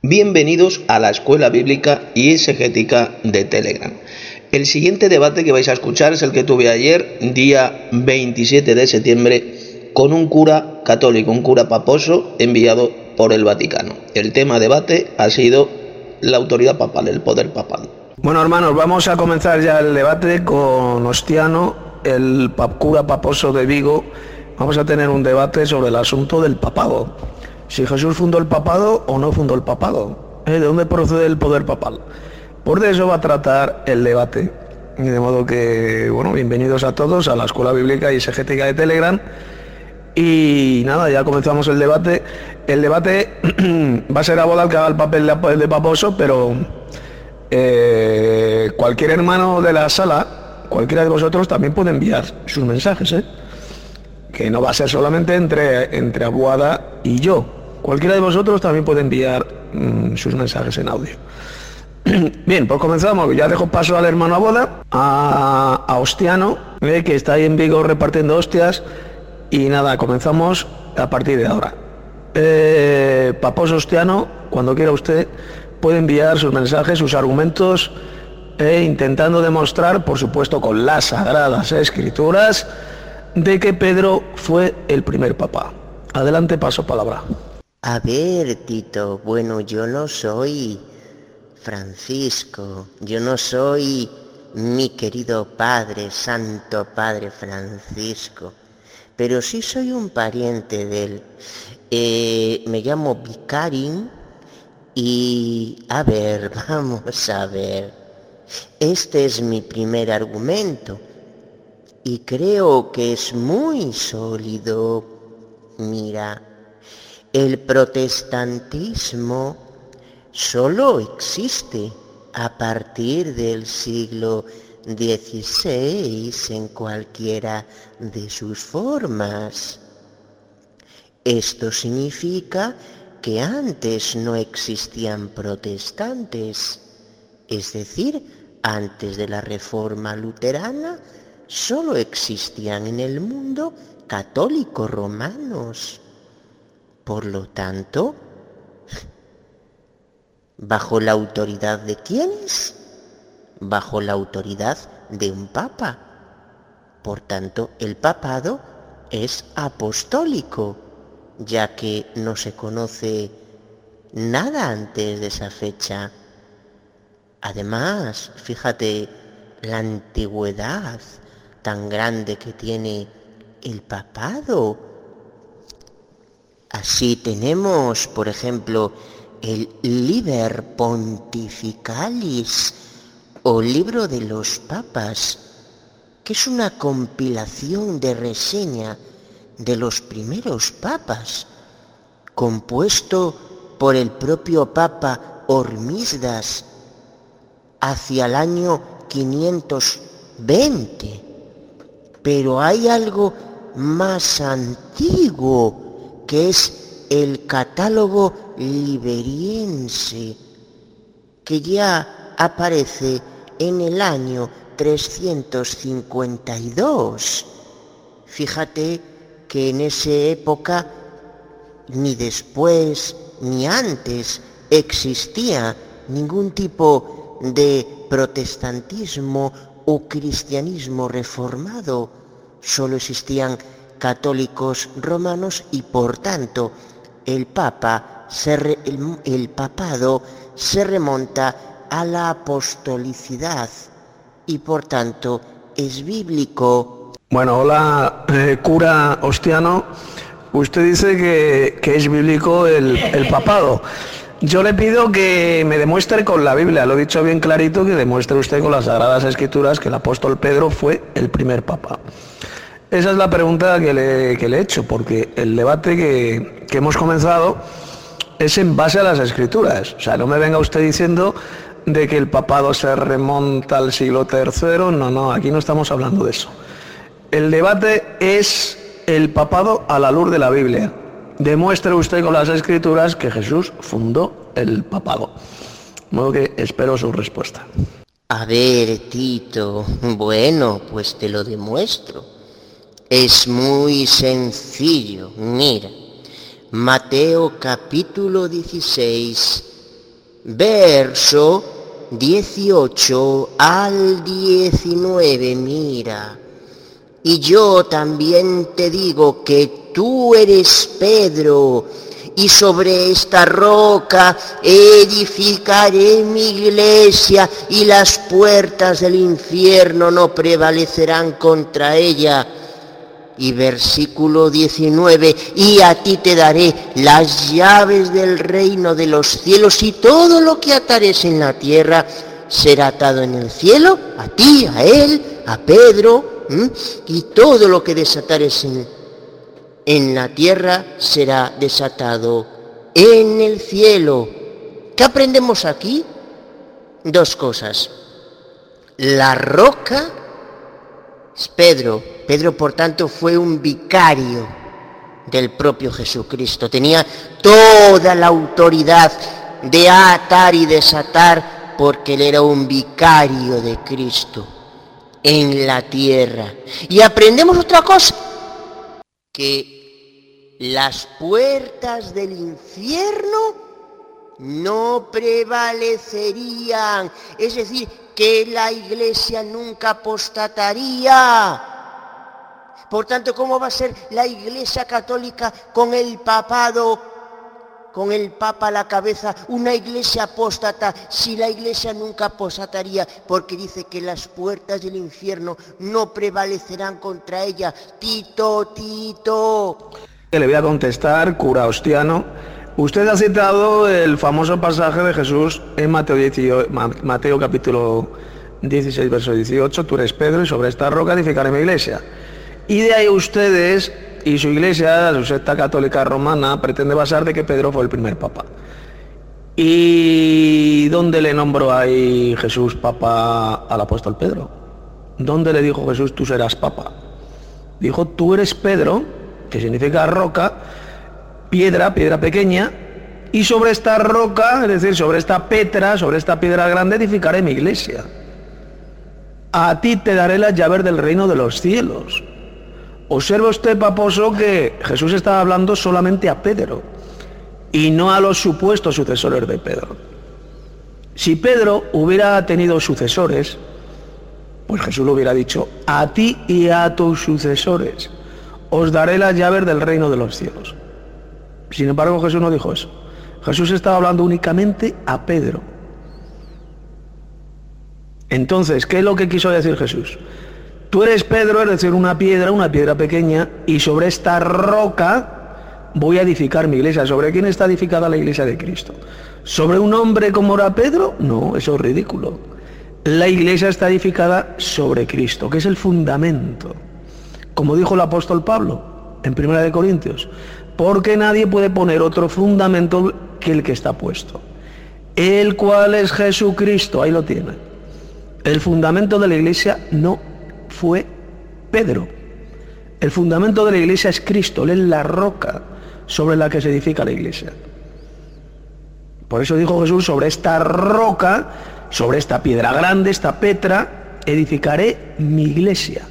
Bienvenidos a la Escuela Bíblica y Exegética de Telegram. El siguiente debate que vais a escuchar es el que tuve ayer, día 27 de septiembre, con un cura católico, un cura paposo enviado por el Vaticano. El tema debate ha sido la autoridad papal, el poder papal. Bueno, hermanos, vamos a comenzar ya el debate con Ostiano, el cura paposo de Vigo. Vamos a tener un debate sobre el asunto del papado. Si Jesús fundó el papado o no fundó el papado. ¿De dónde procede el poder papal? Por eso va a tratar el debate. De modo que, bueno, bienvenidos a todos a la Escuela Bíblica y Exegética de Telegram. Y nada, ya comenzamos el debate. El debate va a ser Abodal que haga el papel de paposo, pero cualquier hermano de la sala, cualquiera de vosotros también puede enviar sus mensajes, que no va a ser solamente entre Abuada y yo. Cualquiera de vosotros también puede enviar sus mensajes en audio. Bien, pues comenzamos. Ya dejo paso al hermano Abuada, a Ostiano, que está ahí en Vigo repartiendo hostias. Y nada, comenzamos a partir de ahora. Paposo Ostiano, cuando quiera usted, puede enviar sus mensajes, sus argumentos, intentando demostrar, por supuesto con las Sagradas Escrituras, de que Pedro fue el primer papa. Adelante, paso palabra. A ver, Tito, bueno, yo no soy Francisco, yo no soy mi querido padre, Santo Padre Francisco, pero sí soy un pariente de él. Me llamo Vicarín y, a ver, vamos a ver, este es mi primer argumento y creo que es muy sólido. Mira, el protestantismo solo existe a partir del siglo XVI en cualquiera de sus formas. Esto significa que antes no existían protestantes, es decir, antes de la Reforma luterana solo existían en el mundo católicos romanos. Por lo tanto, ¿bajo la autoridad de quiénes? Bajo la autoridad de un papa. Por tanto, el papado es apostólico, ya que no se conoce nada antes de esa fecha. Además, fíjate la antigüedad tan grande que tiene el papado. Así tenemos, por ejemplo, el Liber Pontificalis o Libro de los Papas, que es una compilación de reseña de los primeros papas, compuesto por el propio Papa Hormisdas hacia el año 520. Pero hay algo más antiguo, que es el Catálogo Liberiense, que ya aparece en el año 352. Fíjate que en esa época, ni después ni antes, existía ningún tipo de protestantismo o cristianismo reformado. Solo existían católicos romanos y por tanto el papado se remonta a la apostolicidad y por tanto es bíblico. Bueno, hola, cura Ostiano. Usted dice que es bíblico el papado. Yo le pido que me demuestre con la Biblia, lo he dicho bien clarito, que demuestre usted con las Sagradas Escrituras que el apóstol Pedro fue el primer papa. Esa es la pregunta que le he hecho, porque el debate que hemos comenzado es en base a las Escrituras. O sea, no me venga usted diciendo de que el papado se remonta al siglo III. No, aquí no estamos hablando de eso. El debate es el papado a la luz de la Biblia. Demuestre usted con las Escrituras que Jesús fundó el papado. De modo que espero su respuesta. A ver, Tito, bueno, pues te lo demuestro. Es muy sencillo, mira. Mateo capítulo 16, verso 18 al 19, mira. Y yo también te digo que tú eres Pedro, y sobre esta roca edificaré mi iglesia, y las puertas del infierno no prevalecerán contra ella. Y versículo 19, y a ti te daré las llaves del reino de los cielos, y todo lo que atares en la tierra será atado en el cielo, a ti, a él, a Pedro, y todo lo que desatares en la tierra será desatado en el cielo. ¿Qué aprendemos aquí? Dos cosas. La roca es Pedro. Pedro, por tanto, fue un vicario del propio Jesucristo. Tenía toda la autoridad de atar y desatar porque él era un vicario de Cristo en la tierra. Y aprendemos otra cosa, que las puertas del infierno no prevalecerían, es decir, que la iglesia nunca apostataría. Por tanto, ¿cómo va a ser la iglesia católica con el papado, con el papa a la cabeza, una iglesia apóstata, si la iglesia nunca apostataría? Porque dice que las puertas del infierno no prevalecerán contra ella. Tito. Le voy a contestar, cura Ostiano. Usted ha citado el famoso pasaje de Jesús en Mateo capítulo 16, verso 18, tú eres Pedro y sobre esta roca edificaré mi iglesia. Y de ahí ustedes y su iglesia, su secta católica romana, pretende basar de que Pedro fue el primer papa. ¿Y dónde le nombró ahí Jesús papa al apóstol Pedro? ¿Dónde le dijo Jesús tú serás papa? Dijo tú eres Pedro, que significa roca, piedra pequeña, y sobre esta roca, es decir, sobre esta petra, sobre esta piedra grande edificaré mi iglesia. A ti te daré las llaves del reino de los cielos. Observa usted, paposo, que Jesús estaba hablando solamente a Pedro y no a los supuestos sucesores de Pedro. Si Pedro hubiera tenido sucesores, pues Jesús le hubiera dicho, a ti y a tus sucesores os daré las llaves del reino de los cielos. Sin embargo, Jesús no dijo eso. Jesús estaba hablando únicamente a Pedro. Entonces, ¿qué es lo que quiso decir Jesús? Tú eres Pedro, es decir, una piedra pequeña, y sobre esta roca voy a edificar mi iglesia. ¿Sobre quién está edificada la iglesia de Cristo? ¿Sobre un hombre como era Pedro? No, eso es ridículo. La iglesia está edificada sobre Cristo, que es el fundamento. Como dijo el apóstol Pablo en 1 Corintios, porque nadie puede poner otro fundamento que el que está puesto, el cual es Jesucristo. Ahí lo tiene. El fundamento de la iglesia no fue Pedro. El fundamento de la iglesia es Cristo. Él es la roca sobre la que se edifica la iglesia. Por eso dijo Jesús, sobre esta roca, sobre esta piedra grande, esta petra, edificaré mi iglesia.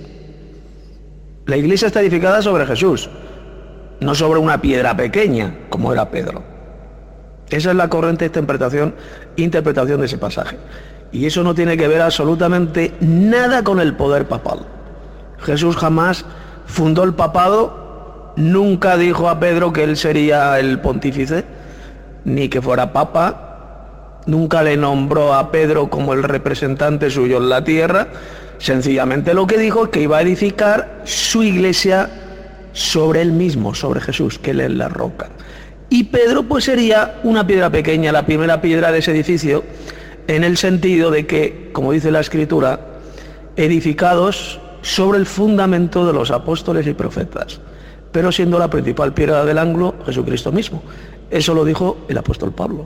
La iglesia está edificada sobre Jesús, no sobre una piedra pequeña, como era Pedro. Esa es la correcta interpretación de ese pasaje. Y eso no tiene que ver absolutamente nada con el poder papal. Jesús jamás fundó el papado, nunca dijo a Pedro que él sería el pontífice, ni que fuera papa, nunca le nombró a Pedro como el representante suyo en la tierra. Sencillamente lo que dijo es que iba a edificar su iglesia sobre él mismo, sobre Jesús, que él es la roca. Y Pedro pues sería una piedra pequeña, la primera piedra de ese edificio, en el sentido de que, como dice la Escritura, edificados sobre el fundamento de los apóstoles y profetas, pero siendo la principal piedra del ángulo Jesucristo mismo. Eso lo dijo el apóstol Pablo.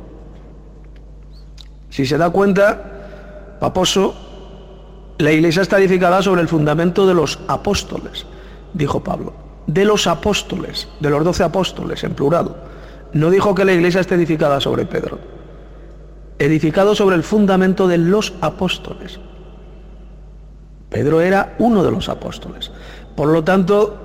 Si se da cuenta, paposo, la iglesia está edificada sobre el fundamento de los apóstoles, dijo Pablo. De los apóstoles, de los 12 apóstoles, en plural. No dijo que la iglesia esté edificada sobre Pedro. Edificado sobre el fundamento de los apóstoles. Pedro era uno de los apóstoles. Por lo tanto,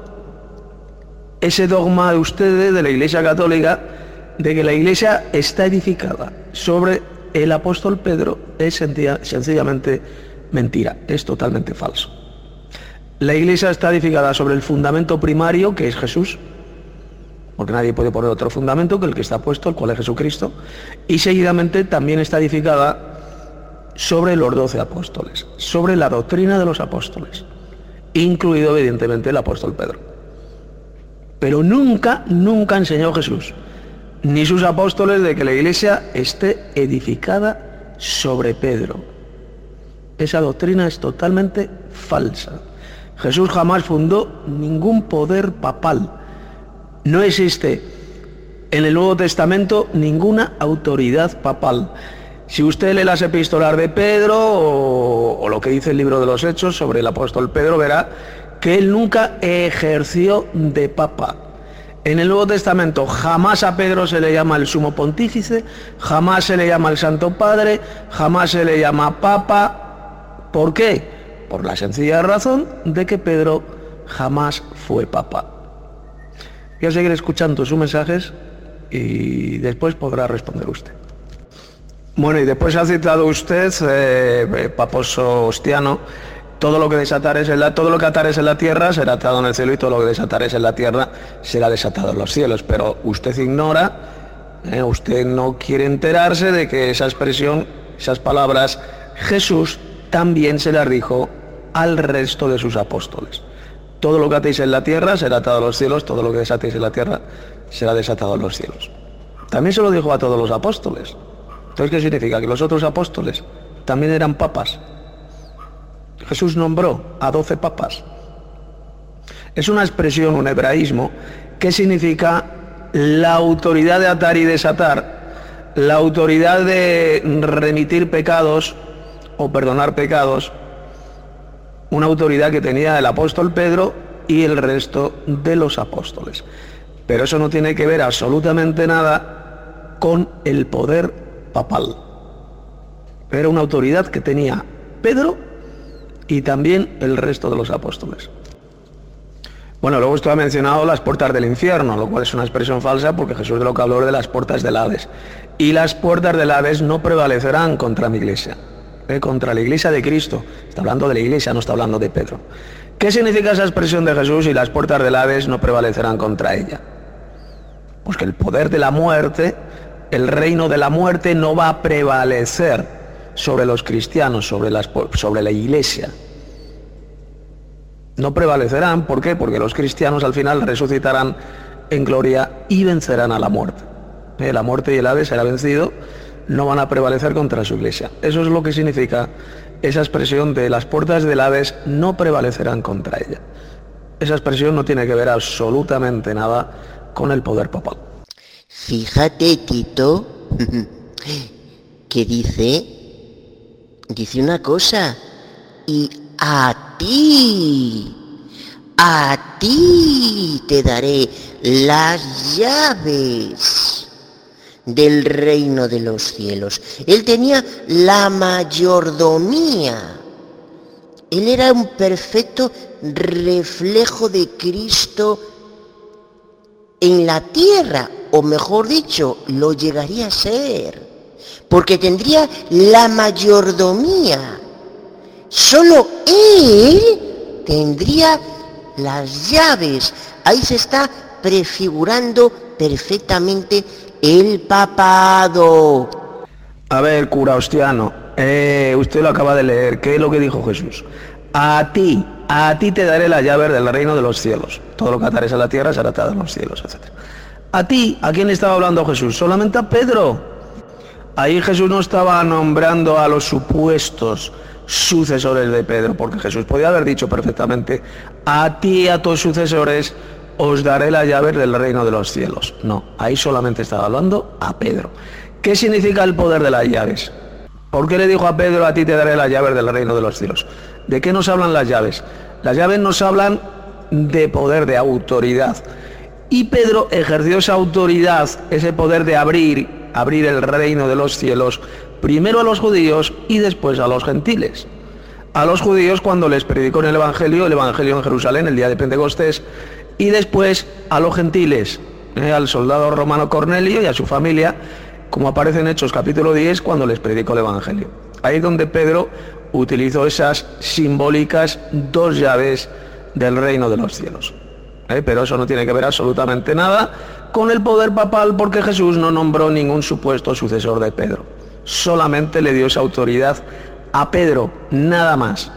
ese dogma de ustedes, de la Iglesia Católica, de que la Iglesia está edificada sobre el apóstol Pedro es sencillamente mentira, es totalmente falso. La Iglesia está edificada sobre el fundamento primario, que es Jesús, porque nadie puede poner otro fundamento que el que está puesto, el cual es Jesucristo, y seguidamente también está edificada sobre los 12 apóstoles, sobre la doctrina de los apóstoles, incluido evidentemente el apóstol Pedro. Pero nunca enseñó Jesús, ni sus apóstoles, de que la Iglesia esté edificada sobre Pedro. Esa doctrina es totalmente falsa. Jesús jamás fundó ningún poder papal. No existe en el Nuevo Testamento ninguna autoridad papal. Si usted lee las epístolas de Pedro o lo que dice el libro de los Hechos sobre el apóstol Pedro, verá que él nunca ejerció de papa. En el Nuevo Testamento jamás a Pedro se le llama el sumo pontífice, jamás se le llama el Santo Padre, jamás se le llama papa. ¿Por qué? Por la sencilla razón de que Pedro jamás fue papa. Voy a seguir escuchando sus mensajes y después podrá responder usted. Bueno, y después ha citado usted, paposo Ostiano, todo lo que atares en la tierra será atado en el cielo, y todo lo que desatares en la tierra será desatado en los cielos. Pero usted ignora, usted no quiere enterarse de que esa expresión, esas palabras, Jesús también se las dijo al resto de sus apóstoles. Todo lo que atéis en la tierra será atado a los cielos, todo lo que desatéis en la tierra será desatado en los cielos. También se lo dijo a todos los apóstoles. Entonces, ¿qué significa? Que los otros apóstoles también eran papas. Jesús nombró a 12 papas. Es una expresión, un hebraísmo, que significa la autoridad de atar y desatar, la autoridad de remitir pecados o perdonar pecados, una autoridad que tenía el apóstol Pedro y el resto de los apóstoles. Pero eso no tiene que ver absolutamente nada con el poder papal. Era una autoridad que tenía Pedro y también el resto de los apóstoles. Bueno, luego usted ha mencionado las puertas del infierno, lo cual es una expresión falsa, porque Jesús de lo que habló de las puertas del Hades. Y las puertas del Hades no prevalecerán contra mi iglesia, contra la iglesia de Cristo. Está hablando de la iglesia, no está hablando de Pedro. ¿Qué significa esa expresión de Jesús? Y las puertas del Hades no prevalecerán contra ella. Pues que el poder de la muerte, el reino de la muerte, no va a prevalecer sobre los cristianos, sobre la iglesia. No prevalecerán, ¿por qué? Porque los cristianos al final resucitarán en gloria y vencerán a la muerte. La muerte y el Hades será vencido, no van a prevalecer contra su iglesia. Eso es lo que significa esa expresión de las puertas del Hades no prevalecerán contra ella. Esa expresión no tiene que ver absolutamente nada con el poder papal. Fíjate, Tito, que dice una cosa, y a ti te daré las llaves del reino de los cielos. Él tenía la mayordomía. Él era un perfecto reflejo de Cristo en la tierra, o mejor dicho, lo llegaría a ser, porque tendría la mayordomía. Solo él tendría las llaves. Ahí se está prefigurando perfectamente el papado. A ver, cura Ostiano, usted lo acaba de leer. ¿Qué es lo que dijo Jesús? A ti te daré las llaves del reino de los cielos. Todo lo que atares a la tierra será atado en los cielos, etc. A ti, ¿a quién le estaba hablando Jesús? Solamente a Pedro. Ahí Jesús no estaba nombrando a los supuestos sucesores de Pedro, porque Jesús podía haber dicho perfectamente: a ti y a tus sucesores os daré las llaves del reino de los cielos. No, ahí solamente estaba hablando a Pedro. ¿Qué significa el poder de las llaves? ¿Por qué le dijo a Pedro: a ti te daré las llaves del reino de los cielos? ¿De qué nos hablan las llaves? Las llaves nos hablan de poder, de autoridad. Y Pedro ejerció esa autoridad, ese poder de abrir el reino de los cielos, primero a los judíos y después a los gentiles. A los judíos cuando les predicó en el Evangelio en Jerusalén, el día de Pentecostés, y después a los gentiles, al soldado romano Cornelio y a su familia, como aparece en Hechos capítulo 10 cuando les predicó el Evangelio. Ahí es donde Pedro utilizó esas simbólicas 2 llaves del reino de los cielos. Pero eso no tiene que ver absolutamente nada con el poder papal, porque Jesús no nombró ningún supuesto sucesor de Pedro. Solamente le dio esa autoridad a Pedro, nada más.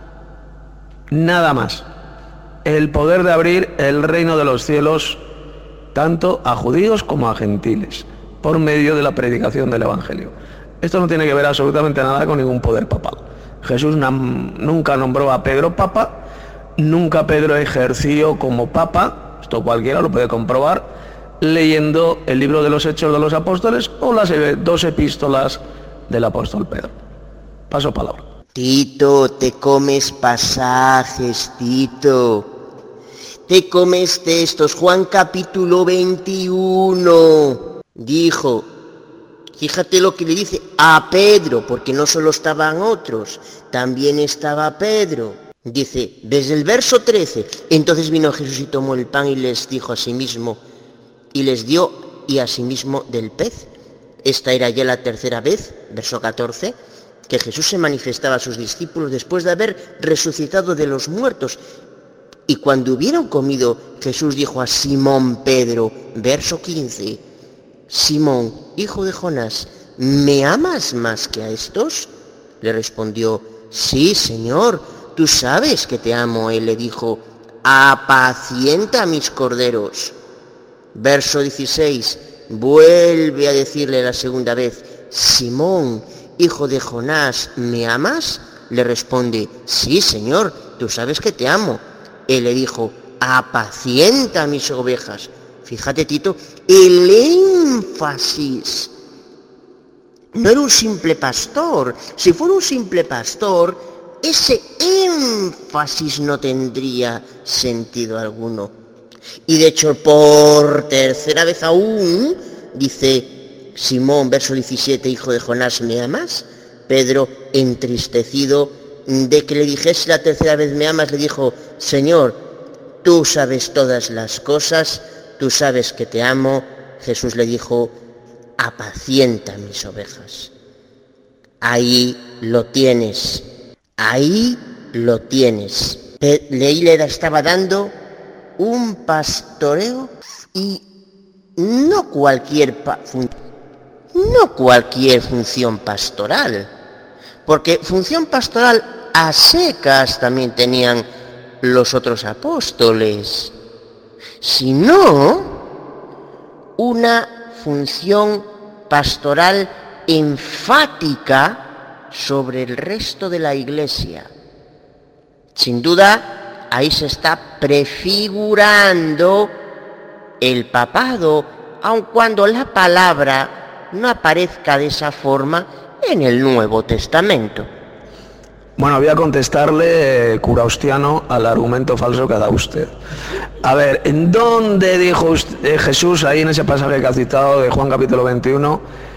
Nada más. El poder de abrir el reino de los cielos tanto a judíos como a gentiles, por medio de la predicación del Evangelio. Esto no tiene que ver absolutamente nada con ningún poder papal. Jesús nunca nombró a Pedro papa, nunca Pedro ejerció como papa, esto cualquiera lo puede comprobar leyendo el libro de los Hechos de los Apóstoles o las 2 epístolas del apóstol Pedro. Paso palabra. Tito, te comes pasajes, Tito. Te comes textos. Juan capítulo 21 dijo, fíjate lo que le dice a Pedro, porque no solo estaban otros, también estaba Pedro. Dice, desde el verso 13, entonces vino Jesús y tomó el pan y les dijo a sí mismo, y les dio y a sí mismo del pez. Esta era ya la 3ª vez, verso 14, que Jesús se manifestaba a sus discípulos después de haber resucitado de los muertos. Y cuando hubieron comido, Jesús dijo a Simón Pedro, verso 15, Simón, hijo de Jonás, ¿me amas más que a estos? Le respondió, sí, Señor, tú sabes que te amo. Él le dijo, apacienta mis corderos. Verso 16, vuelve a decirle la 2ª vez, Simón, hijo de Jonás, ¿me amas? Le responde, sí, Señor, tú sabes que te amo. Él le dijo, apacienta mis ovejas. Fíjate, Tito, el énfasis. No era un simple pastor. Si fuera un simple pastor, ese énfasis no tendría sentido alguno. Y de hecho, por 3ª vez aún, dice Simón, verso 17, hijo de Jonás, ¿me amas? Pedro, entristecido de que le dijese la 3ª vez, ¿me amas?, le dijo, Señor, tú sabes todas las cosas, tú sabes que te amo. Jesús le dijo, apacienta mis ovejas. Ahí lo tienes, ahí lo tienes. Leí le estaba dando un pastoreo y no cualquier función pastoral, porque función pastoral a secas también tenían los otros apóstoles, sino una función pastoral enfática sobre el resto de la Iglesia. Sin duda, ahí se está prefigurando el papado, aun cuando la palabra no aparezca de esa forma en el Nuevo Testamento. Bueno, voy a contestarle, cura Ostiano, al argumento falso que ha dado usted. A ver, ¿en dónde dijo usted, Jesús, ahí en ese pasaje que ha citado de Juan capítulo 21,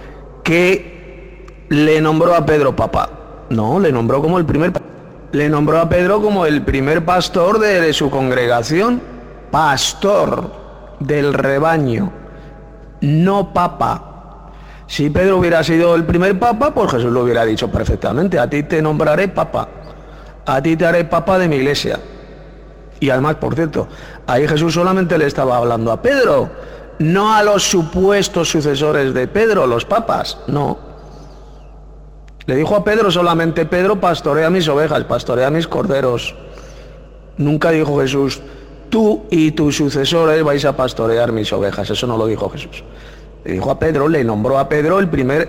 que le nombró a Pedro papa? No, le nombró a Pedro como el primer pastor de su congregación, pastor del rebaño, no papa. Si Pedro hubiera sido el primer papa, pues Jesús lo hubiera dicho perfectamente, a ti te nombraré papa, a ti te haré papa de mi iglesia. Y además, por cierto, ahí Jesús solamente le estaba hablando a Pedro, no a los supuestos sucesores de Pedro, los papas, no. Le dijo a Pedro solamente, Pedro, pastorea mis ovejas, pastorea mis corderos. Nunca dijo Jesús, tú y tus sucesores vais a pastorear mis ovejas, eso no lo dijo Jesús. Le dijo a Pedro, le nombró a Pedro el primer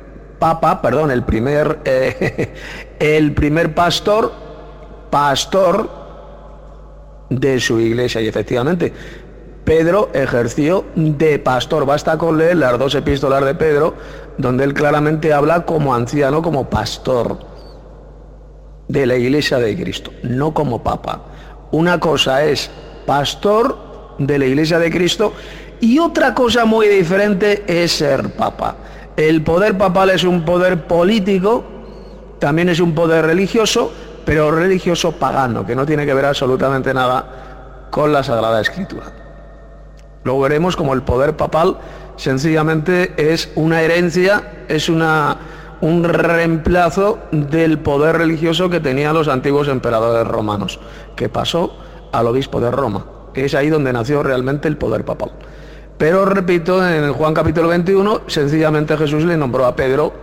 pastor de su iglesia. Y efectivamente, Pedro ejerció de pastor. Basta con leer las 2 epístolas de Pedro, donde él claramente habla como anciano, como pastor de la iglesia de Cristo, no como papa. Una cosa es pastor de la iglesia de Cristo y otra cosa muy diferente es ser papa. El poder papal es un poder político, también es un poder religioso, pero religioso pagano, que no tiene que ver absolutamente nada con la Sagrada Escritura. Luego veremos cómo el poder papal sencillamente es una herencia, es un reemplazo del poder religioso que tenían los antiguos emperadores romanos, que pasó al obispo de Roma. Es ahí donde nació realmente el poder papal. Pero repito, en Juan capítulo 21, sencillamente Jesús le nombró a Pedro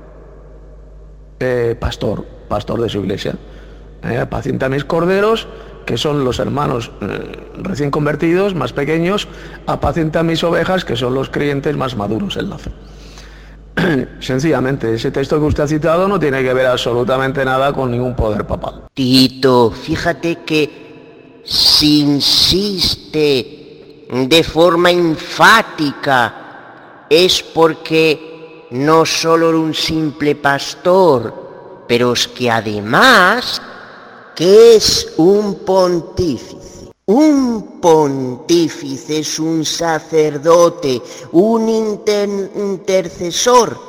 pastor de su iglesia. Apacienta mis corderos, que son los hermanos recién convertidos, más pequeños, apacienta mis ovejas, que son los creyentes más maduros en la fe. Sencillamente, ese texto que usted ha citado no tiene que ver absolutamente nada con ningún poder papal. Tito, fíjate que si insiste de forma enfática es porque no solo era un simple pastor, pero es que además que es un pontífice. Un pontífice es un sacerdote, un intercesor.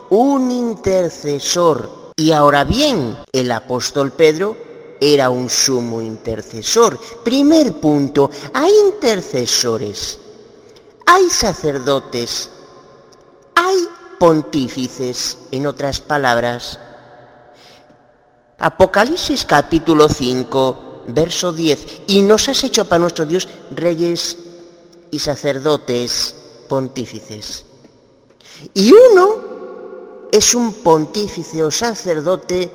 Y ahora bien, el apóstol Pedro era un sumo intercesor. Primer punto, hay intercesores, hay sacerdotes, hay pontífices, en otras palabras. Apocalipsis capítulo 5. Verso 10, y nos has hecho para nuestro Dios reyes y sacerdotes pontífices. Y uno es un pontífice o sacerdote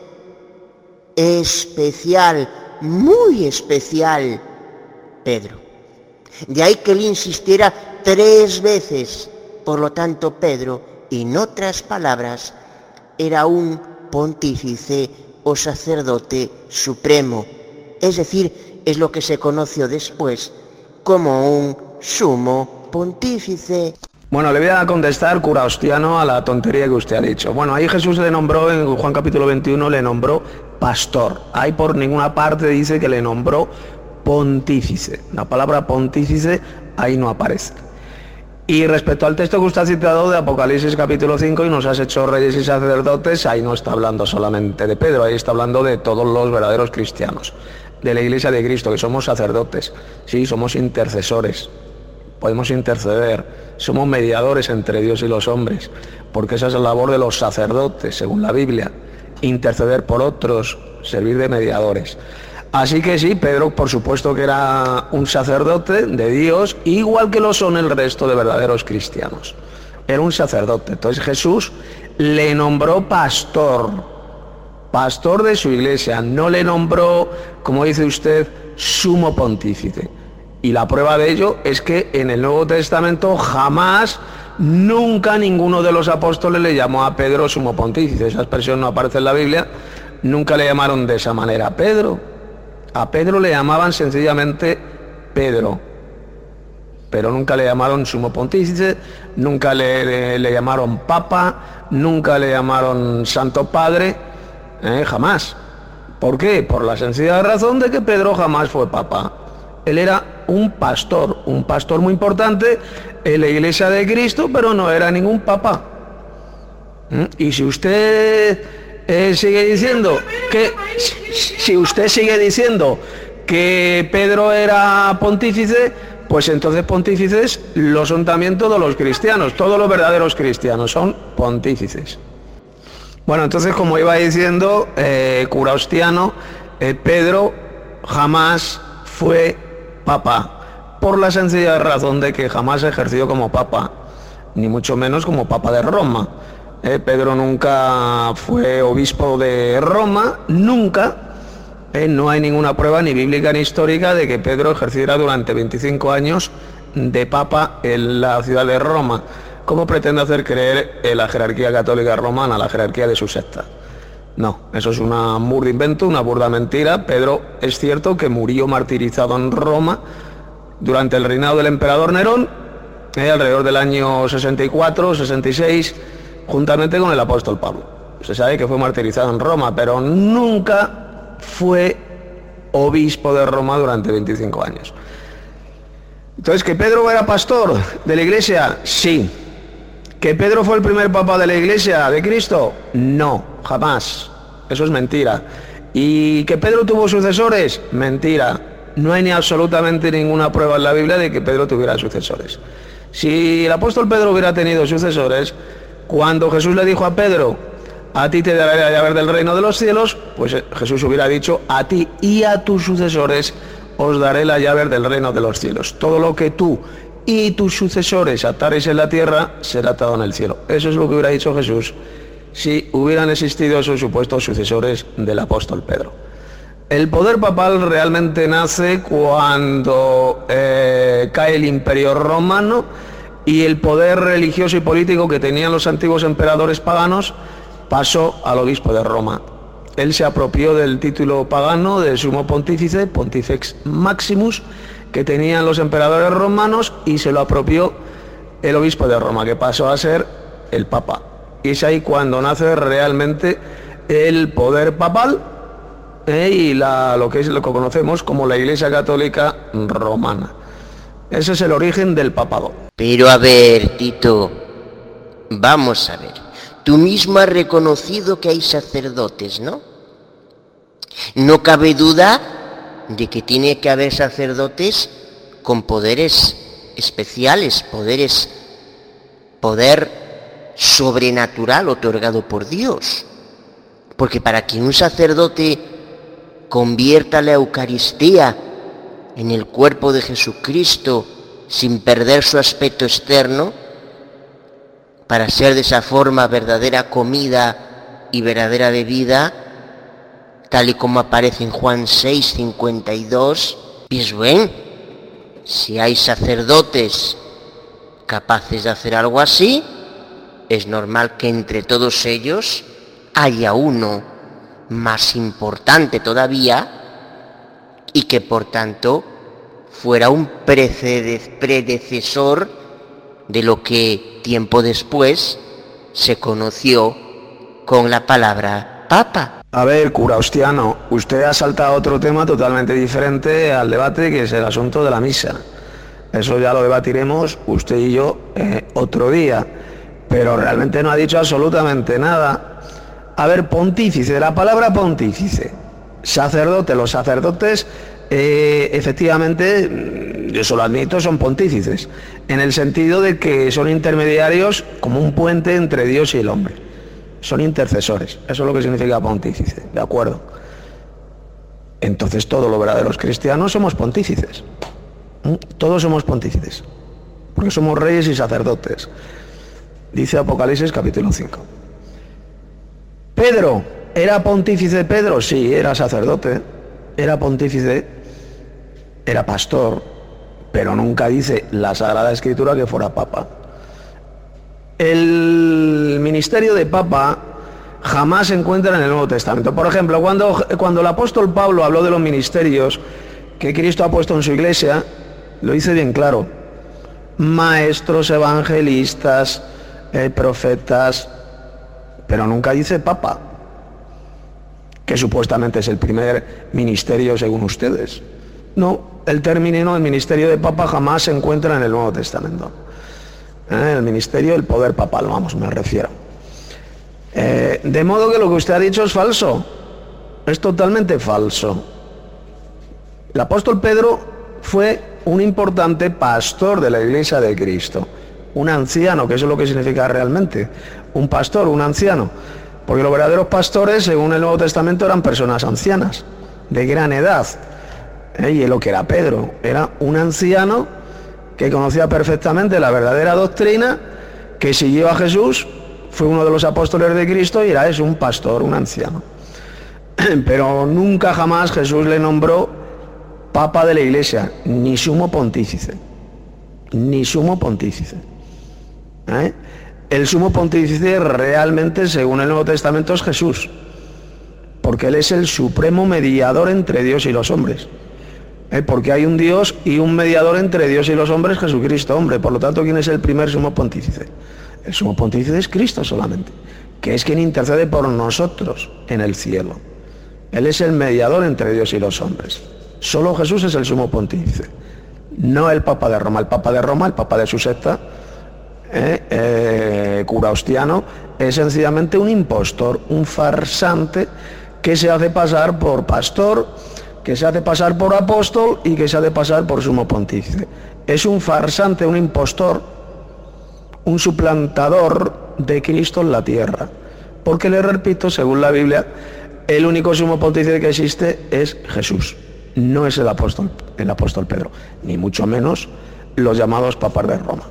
especial, muy especial, Pedro. De ahí que él insistiera 3 veces. Por lo tanto, Pedro, en otras palabras, era un pontífice o sacerdote supremo. Es decir, es lo que se conoció después como un sumo pontífice. Bueno, le voy a contestar, cura Ostiano, a la tontería que usted ha dicho. Bueno, ahí Jesús le nombró, en Juan capítulo 21, le nombró pastor. Ahí por ninguna parte dice que le nombró pontífice. La palabra pontífice ahí no aparece. Y respecto al texto que usted ha citado de Apocalipsis capítulo 5, y nos has hecho reyes y sacerdotes, ahí no está hablando solamente de Pedro, ahí está hablando de todos los verdaderos cristianos, de la Iglesia de Cristo, que somos sacerdotes, sí, somos intercesores, podemos interceder, somos mediadores entre Dios y los hombres, porque esa es la labor de los sacerdotes, según la Biblia, interceder por otros, servir de mediadores. Así que sí, Pedro por supuesto que era un sacerdote de Dios, igual que lo son el resto de verdaderos cristianos. Era un sacerdote. Entonces Jesús le nombró pastor de su iglesia, no le nombró, como dice usted, sumo pontífice. Y la prueba de ello es que en el Nuevo Testamento jamás, nunca ninguno de los apóstoles le llamó a Pedro sumo pontífice. Esa expresión no aparece en la Biblia, nunca le llamaron de esa manera a Pedro. A Pedro le llamaban sencillamente Pedro, pero nunca le llamaron sumo pontífice, nunca le llamaron papa, nunca le llamaron santo padre, jamás. ¿Por qué? Por la sencilla razón de que Pedro jamás fue papa. Él era un pastor muy importante en la Iglesia de Cristo, pero no era ningún papa. Y si usted sigue diciendo que Pedro era pontífice, pues entonces pontífices lo son también todos los cristianos, todos los verdaderos cristianos son pontífices. Bueno, entonces, como iba diciendo, cura Ostiano, Pedro jamás fue papa, por la sencilla razón de que jamás ejerció como papa, ni mucho menos como papa de Roma. Pedro nunca fue obispo de Roma, nunca. No hay ninguna prueba ni bíblica ni histórica de que Pedro ejerciera durante 25 años de papa en la ciudad de Roma, como pretende hacer creer la jerarquía católica romana, la jerarquía de su secta. No, eso es una burda invento, una burda mentira. Pedro es cierto que murió martirizado en Roma durante el reinado del emperador Nerón, alrededor del año 64, 66, juntamente con el apóstol Pablo. Se sabe que fue martirizado en Roma, pero nunca fue obispo de Roma durante 25 años. Entonces, ¿que Pedro era pastor de la iglesia? Sí. ¿Que Pedro fue el primer papa de la iglesia de Cristo? No, jamás. Eso es mentira. ¿Y que Pedro tuvo sucesores? Mentira. No hay ni absolutamente ninguna prueba en la Biblia de que Pedro tuviera sucesores. Si el apóstol Pedro hubiera tenido sucesores, cuando Jesús le dijo a Pedro, a ti te daré la llave del reino de los cielos, pues Jesús hubiera dicho, a ti y a tus sucesores os daré la llave del reino de los cielos. Todo lo que tú y tus sucesores ataréis en la tierra será atado en el cielo. Eso es lo que hubiera dicho Jesús si hubieran existido esos supuestos sucesores del apóstol Pedro. El poder papal realmente nace cuando cae el Imperio Romano y el poder religioso y político que tenían los antiguos emperadores paganos pasó al obispo de Roma. Él se apropió del título pagano de sumo pontífice, Pontifex Maximus, que tenían los emperadores romanos, y se lo apropió el obispo de Roma, que pasó a ser el papa. Y es ahí cuando nace realmente el poder papal y lo que conocemos como la Iglesia Católica Romana. Ese es el origen del papado. Pero a ver, Tito, vamos a ver. Tú mismo has reconocido que hay sacerdotes, ¿no? No cabe duda de que tiene que haber sacerdotes con poderes especiales, poder sobrenatural otorgado por Dios. Porque para que un sacerdote convierta la Eucaristía en el cuerpo de Jesucristo sin perder su aspecto externo, para ser de esa forma verdadera comida y verdadera bebida, tal y como aparece en Juan 6:52, pues bueno, si hay sacerdotes capaces de hacer algo así, es normal que entre todos ellos haya uno más importante todavía y que por tanto fuera un predecesor de lo que tiempo después se conoció con la palabra Papa. A ver, cura Ostiano, usted ha saltado a otro tema totalmente diferente al debate, que es el asunto de la misa. Eso ya lo debatiremos usted y yo otro día, pero realmente no ha dicho absolutamente nada. A ver, pontífice, la palabra pontífice, sacerdote, los sacerdotes efectivamente, yo eso lo admito, son pontífices, en el sentido de que son intermediarios como un puente entre Dios y el hombre. Son intercesores, eso es lo que significa pontífice, ¿de acuerdo? Entonces todos los verdaderos cristianos somos pontífices. Todos somos pontífices, porque somos reyes y sacerdotes. Dice Apocalipsis capítulo 5. Pedro, ¿era pontífice Pedro? Sí, era sacerdote, era pontífice, era pastor, pero nunca dice la Sagrada Escritura que fuera papa. El ministerio de papa jamás se encuentra en el Nuevo Testamento. Por ejemplo, cuando el apóstol Pablo habló de los ministerios que Cristo ha puesto en su iglesia, lo dice bien claro: maestros, evangelistas, profetas, pero nunca dice papa, que supuestamente es el primer ministerio según ustedes. No, el término, el ministerio de papa jamás se encuentra en el Nuevo Testamento. El ministerio del poder papal, vamos, me refiero. De modo que lo que usted ha dicho es falso, es totalmente falso. El apóstol Pedro fue un importante pastor de la Iglesia de Cristo, un anciano, que eso es lo que significa realmente, un pastor, un anciano, porque los verdaderos pastores, según el Nuevo Testamento, eran personas ancianas, de gran edad, y lo que era Pedro, era un anciano que conocía perfectamente la verdadera doctrina, que siguió a Jesús, fue uno de los apóstoles de Cristo y era eso, un pastor, un anciano. Pero nunca jamás Jesús le nombró papa de la Iglesia, ni sumo pontífice, ni sumo pontífice. El sumo pontífice realmente, según el Nuevo Testamento, es Jesús, porque Él es el supremo mediador entre Dios y los hombres. Porque hay un Dios y un mediador entre Dios y los hombres, Jesucristo, hombre. Por lo tanto, ¿quién es el primer sumo pontífice? El sumo pontífice es Cristo solamente, que es quien intercede por nosotros en el cielo. Él es el mediador entre Dios y los hombres. Solo Jesús es el sumo pontífice, no el Papa de Roma. El Papa de Roma, el Papa de su secta, cura Ostiano, es sencillamente un impostor, un farsante que se hace pasar por pastor, que se hace pasar por apóstol y que se hace pasar por sumo pontífice. Es un farsante, un impostor, un suplantador de Cristo en la tierra. Porque le repito, según la Biblia, el único sumo pontífice que existe es Jesús. No es el apóstol Pedro, ni mucho menos los llamados papas de Roma.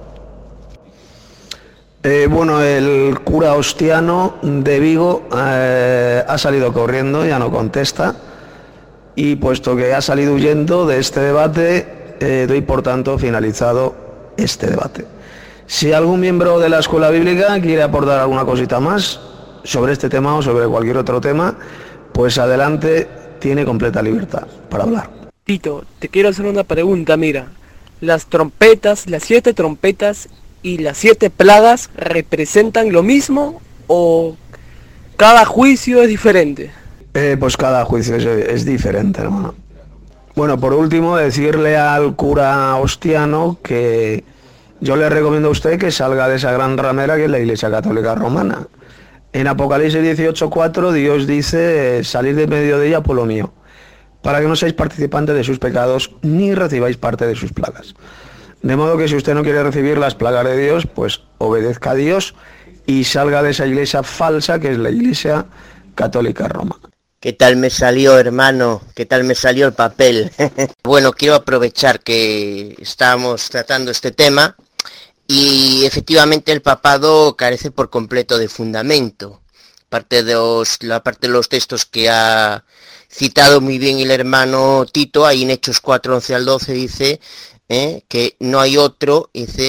El cura Ostiano de Vigo ha salido corriendo, ya no contesta, y puesto que ha salido huyendo de este debate, doy por tanto finalizado este debate. Si algún miembro de la escuela bíblica quiere aportar alguna cosita más sobre este tema o sobre cualquier otro tema, pues adelante, tiene completa libertad para hablar. Tito, te quiero hacer una pregunta, mira. Las trompetas, las 7 trompetas y las 7 plagas representan lo mismo o cada juicio es diferente? Pues cada juicio es diferente, hermano. Bueno, por último, decirle al cura Ostiano que yo le recomiendo a usted que salga de esa gran ramera que es la Iglesia Católica Romana. En Apocalipsis 18:4 Dios dice, salid de medio de ella, pueblo mío, para que no seáis participantes de sus pecados ni recibáis parte de sus plagas. De modo que si usted no quiere recibir las plagas de Dios, pues obedezca a Dios y salga de esa iglesia falsa que es la Iglesia Católica Romana. ¿Qué tal me salió, hermano? ¿Qué tal me salió el papel? Bueno, quiero aprovechar que estamos tratando este tema y efectivamente el papado carece por completo de fundamento. Aparte de los textos que ha citado muy bien el hermano Tito, ahí en Hechos 4:11 al 12 dice que no hay otro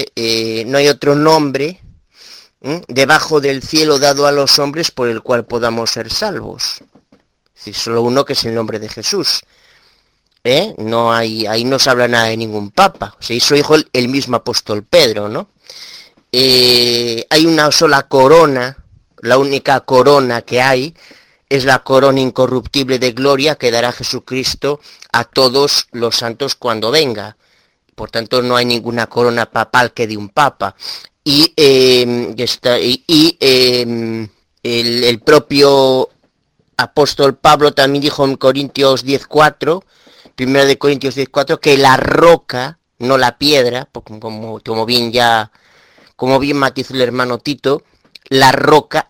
nombre debajo del cielo dado a los hombres por el cual podamos ser salvos. Es decir, solo uno, que es el nombre de Jesús. No hay, ahí no se habla nada de ningún papa. Se hizo hijo el mismo apóstol Pedro, ¿no? Hay una sola corona, la única corona que hay es la corona incorruptible de gloria que dará Jesucristo a todos los santos cuando venga. Por tanto, no hay ninguna corona papal que de un papa. Y el propio apóstol Pablo también dijo en Corintios 10:4, 1 de Corintios 10:4, que la roca, no la piedra, como bien matizó el hermano Tito, la roca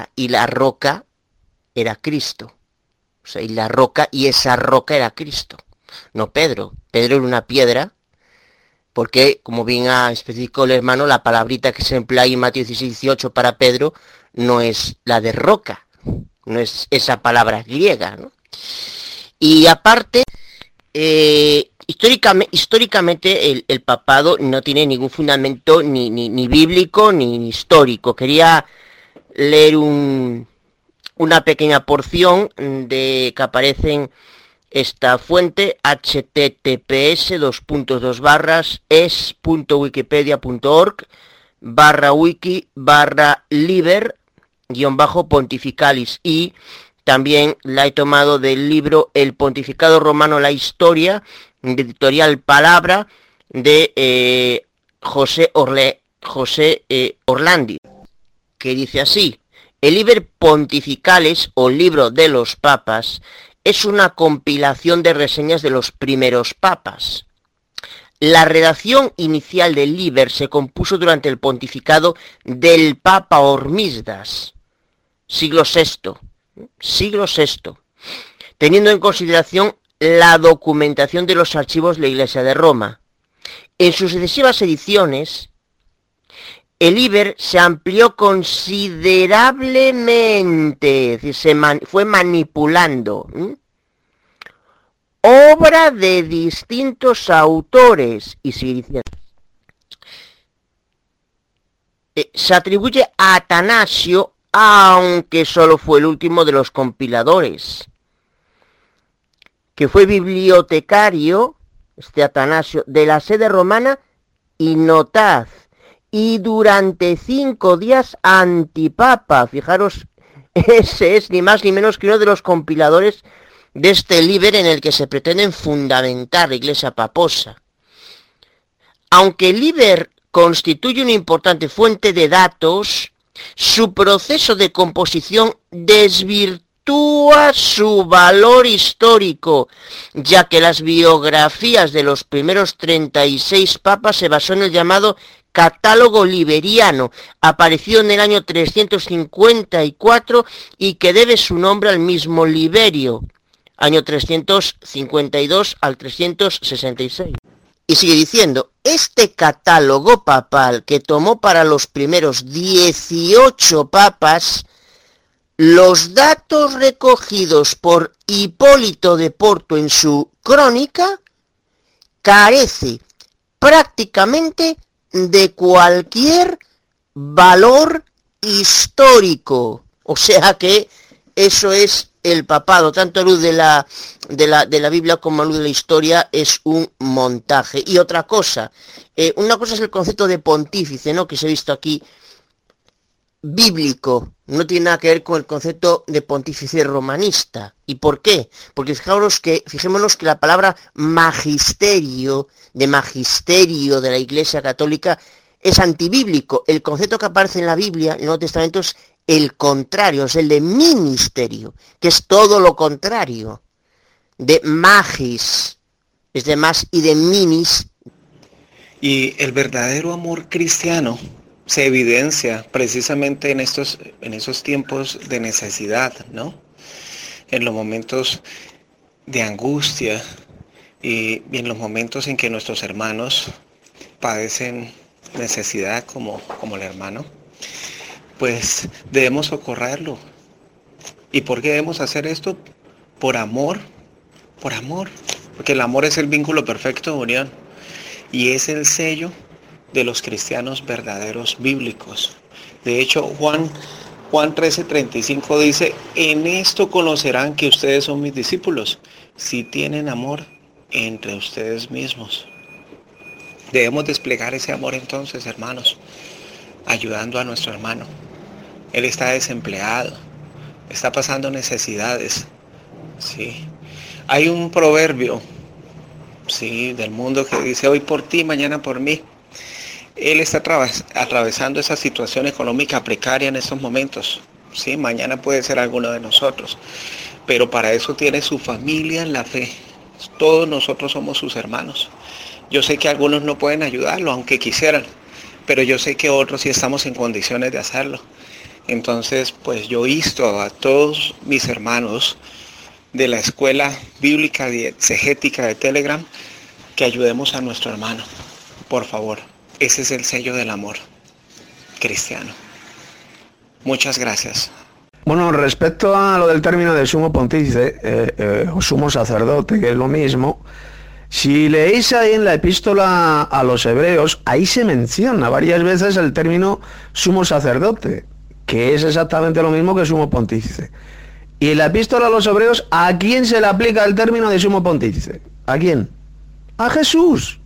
era Cristo. O sea, y esa roca era Cristo, no Pedro. Pedro era una piedra, porque, como bien ha especificado el hermano, la palabrita que se emplea ahí en Mateo 16:18 para Pedro no es la de roca, no es esa palabra griega, ¿no? Y aparte, históricamente el papado no tiene ningún fundamento ni bíblico ni histórico. Quería leer una pequeña porción que aparece en esta fuente, https://es.wikipedia.org/wiki/liber-pontificalis, y también la he tomado del libro El Pontificado Romano, la Historia, de editorial Palabra, de José Orlandi, que dice así: el Liber Pontificalis, o libro de los papas, es una compilación de reseñas de los primeros papas. La redacción inicial del Liber se compuso durante el pontificado del Papa Hormisdas, siglo VI, teniendo en consideración la documentación de los archivos de la Iglesia de Roma. En sus sucesivas ediciones, el Liber se amplió considerablemente, es decir, fue manipulando obra de distintos autores, y sigue diciendo. Se atribuye a Atanasio, aunque solo fue el último de los compiladores, que fue bibliotecario, Atanasio, de la sede romana y notaz, y durante 5 días antipapa. Fijaros, ese es ni más ni menos que uno de los compiladores de este Liber en el que se pretenden fundamentar la Iglesia paposa. Aunque el Liber constituye una importante fuente de datos, su proceso de composición desvirtúa su valor histórico, ya que las biografías de los primeros 36 papas se basó en el llamado Catálogo Liberiano, aparecido en el año 354 y que debe su nombre al mismo Liberio, año 352 al 366. Y sigue diciendo, este catálogo papal que tomó para los primeros 18 papas, los datos recogidos por Hipólito de Porto en su crónica, carece prácticamente de cualquier valor histórico. O sea que eso es el papado, tanto a luz de la Biblia como a luz de la historia, es un montaje. Y otra cosa, una cosa es el concepto de pontífice, ¿no?, que se ha visto aquí, bíblico, no tiene nada que ver con el concepto de pontífice romanista. ¿Y por qué? Porque fijémonos que la palabra magisterio de la Iglesia Católica es antibíblico. El concepto que aparece en la Biblia, en el Nuevo Testamento, es el contrario, es el de ministerio, que es todo lo contrario. De magis, es de más, y de minis. Y el verdadero amor cristiano se evidencia precisamente en esos tiempos de necesidad, ¿no? En los momentos de angustia y en los momentos en que nuestros hermanos padecen necesidad como el hermano, pues debemos socorrerlo. ¿Y por qué debemos hacer esto? Por amor, porque el amor es el vínculo perfecto de unión y es el sello de los cristianos verdaderos bíblicos. De hecho, Juan 13:35 dice, en esto conocerán que ustedes son mis discípulos, si tienen amor entre ustedes mismos. Debemos desplegar ese amor entonces, hermanos, ayudando a nuestro hermano. Él está desempleado, está pasando necesidades, ¿sí? Hay un proverbio, ¿sí?, del mundo que dice, hoy por ti, mañana por mí. Él está atravesando esa situación económica precaria en estos momentos, ¿sí? Mañana puede ser alguno de nosotros, pero para eso tiene su familia en la fe. Todos nosotros somos sus hermanos. Yo sé que algunos no pueden ayudarlo, aunque quisieran, pero yo sé que otros sí estamos en condiciones de hacerlo. Entonces, pues yo insto a todos mis hermanos de la Escuela Bíblica y Exegética de Telegram que ayudemos a nuestro hermano, por favor. Ese es el sello del amor cristiano. Muchas gracias. Bueno, respecto a lo del término de sumo pontífice o sumo sacerdote, que es lo mismo, si leéis ahí en la epístola a los hebreos, ahí se menciona varias veces el término sumo sacerdote, que es exactamente lo mismo que sumo pontífice. Y en la epístola a los hebreos, ¿a quién se le aplica el término de sumo pontífice? ¿A quién? A Jesús.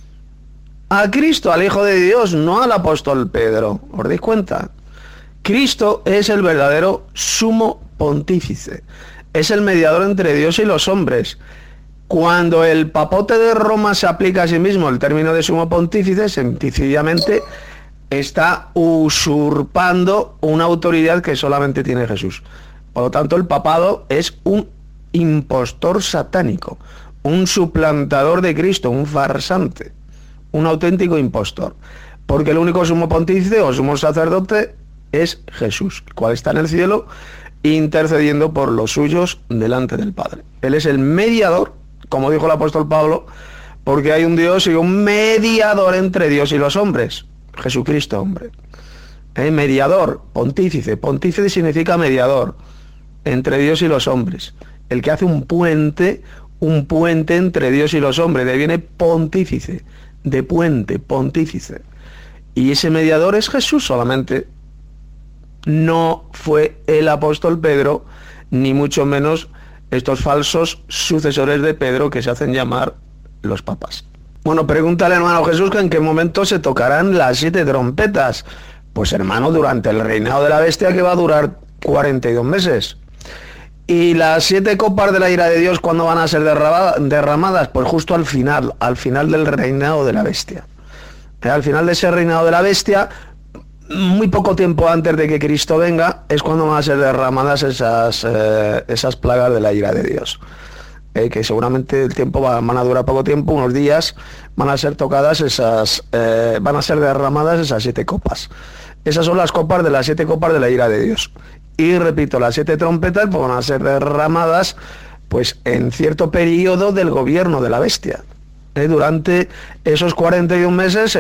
A Cristo, al Hijo de Dios, no al apóstol Pedro. ¿Os dais cuenta? Cristo es el verdadero sumo pontífice. Es el mediador entre Dios y los hombres. Cuando el papote de Roma se aplica a sí mismo el término de sumo pontífice, sencillamente está usurpando una autoridad que solamente tiene Jesús. Por lo tanto, el papado es un impostor satánico, un suplantador de Cristo, un farsante, un auténtico impostor. Porque el único sumo pontífice o sumo sacerdote es Jesús, el cual está en el cielo intercediendo por los suyos delante del Padre. Él es el mediador, como dijo el apóstol Pablo, porque hay un Dios y un mediador entre Dios y los hombres, Jesucristo, hombre. Mediador, pontífice. Pontífice significa mediador entre Dios y los hombres. El que hace un puente entre Dios y los hombres. De ahí viene pontífice, de puente, pontífice. Y ese mediador es Jesús solamente. No fue el apóstol Pedro, ni mucho menos estos falsos sucesores de Pedro que se hacen llamar los papas. Bueno, pregúntale, hermano Jesús, que en qué momento se tocarán las 7 trompetas. Pues, hermano, durante el reinado de la bestia, que va a durar 42 meses. ¿Y las 7 copas de la ira de Dios cuándo van a ser derramadas? Pues justo al final del reinado de la bestia. Al final de ese reinado de la bestia, muy poco tiempo antes de que Cristo venga, es cuando van a ser derramadas esas plagas de la ira de Dios. que seguramente el tiempo van a durar poco tiempo, unos días, van a ser tocadas van a ser derramadas esas 7 copas. Esas son las copas de las 7 copas de la ira de Dios. Y repito, las 7 trompetas pues, van a ser derramadas pues en cierto periodo del gobierno de la bestia. Durante esos 41 meses,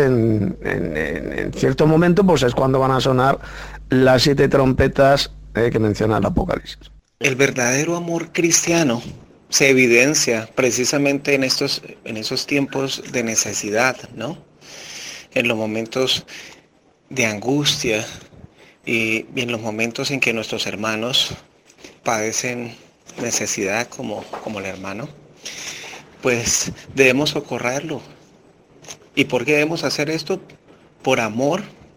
en cierto momento, pues es cuando van a sonar las 7 trompetas que menciona el Apocalipsis. El verdadero amor cristiano se evidencia precisamente en esos tiempos de necesidad, ¿no? En los momentos de angustia y en los momentos en que nuestros hermanos padecen necesidad como el hermano, pues debemos socorrerlo. ¿Y por qué debemos hacer esto? Por amor,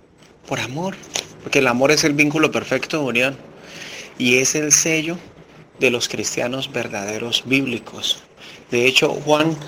porque el amor es el vínculo perfecto de unión y es el sello de los cristianos verdaderos bíblicos. De hecho, Juan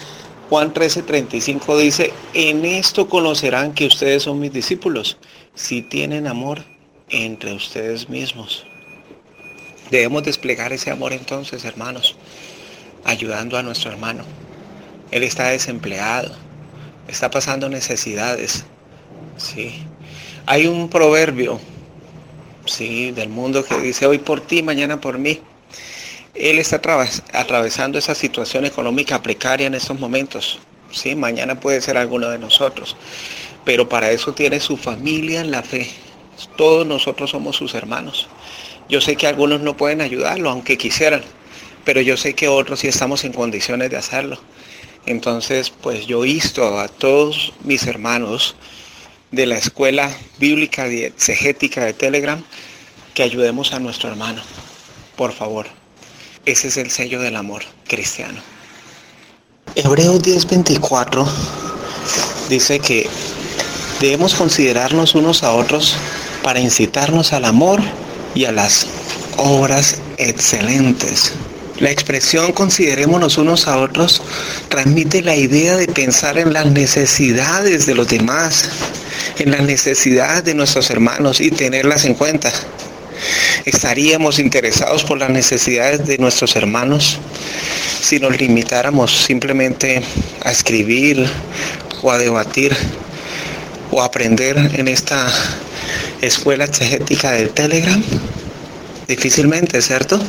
13:35 dice: en esto conocerán que ustedes son mis discípulos, si tienen amor entre ustedes mismos. Debemos desplegar ese amor entonces, hermanos, ayudando a nuestro hermano. Él está desempleado, está pasando necesidades, ¿sí? Hay un proverbio, ¿sí?, del mundo que dice: hoy por ti, mañana por mí. Él está atravesando esa situación económica precaria en estos momentos, ¿sí? Mañana puede ser alguno de nosotros, pero para eso tiene su familia en la fe. Todos nosotros somos sus hermanos. Yo sé que algunos no pueden ayudarlo, aunque quisieran, pero yo sé que otros sí estamos en condiciones de hacerlo. Entonces, pues yo insto a todos mis hermanos de la Escuela Bíblica y Exegética de Telegram que ayudemos a nuestro hermano, por favor. Ese es el sello del amor cristiano. Hebreos 10:24 dice que debemos considerarnos unos a otros para incitarnos al amor y a las obras excelentes. La expresión considerémonos unos a otros transmite la idea de pensar en las necesidades de los demás, en las necesidades de nuestros hermanos y tenerlas en cuenta. ¿Estaríamos interesados por las necesidades de nuestros hermanos si nos limitáramos simplemente a escribir o a debatir o a aprender en esta escuela exegética del Telegram? Difícilmente, ¿cierto?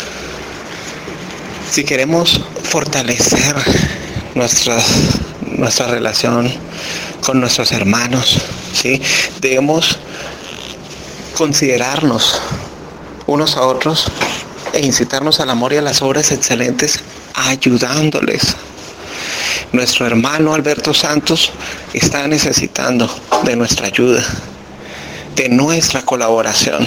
Si queremos fortalecer nuestra relación con nuestros hermanos, ¿sí?, debemos considerarnos unos a otros e incitarnos al amor y a las obras excelentes, ayudándoles. Nuestro hermano Alberto Santos está necesitando de nuestra ayuda, de nuestra colaboración.